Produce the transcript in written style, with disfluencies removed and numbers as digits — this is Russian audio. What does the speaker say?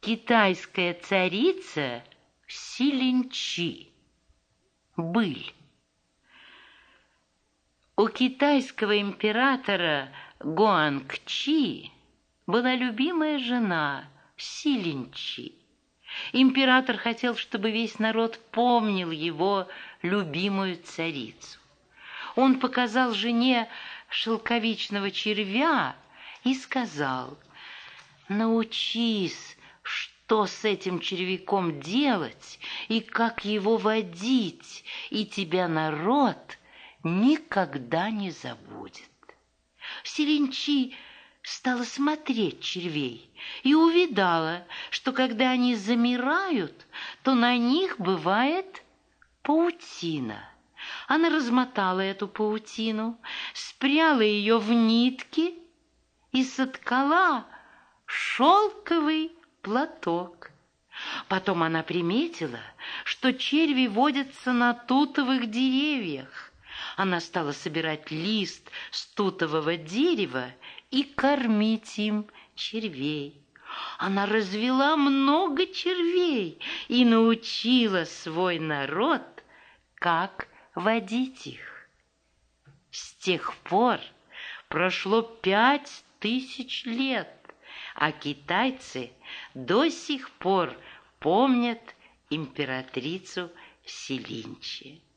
Китайская царица Силинчи. Быль. У китайского императора Гуангчи была любимая жена Силинчи. Император хотел, чтобы весь народ помнил его любимую царицу. Он показал жене шелковичного червя и сказал: «Научись, что с этим червяком делать и как его водить, и тебя народ никогда не забудет». Силинчи стала смотреть червей и увидала, что когда они замирают, то на них бывает паутина. Она размотала эту паутину, спряла ее в нитки и соткала шелковый платок. Потом она приметила, что черви водятся на тутовых деревьях. Она стала собирать лист с тутового дерева и кормить им червей. Она развела много червей и научила свой народ, как водить их. С тех пор прошло 5000 лет, а китайцы до сих пор помнят императрицу Силинчи.